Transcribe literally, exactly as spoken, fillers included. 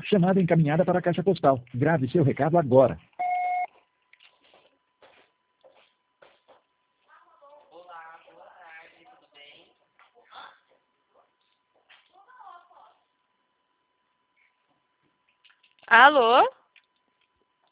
Chamada encaminhada para a caixa postal. Grave seu recado agora. Olá, boa tarde, tudo bem? Alô?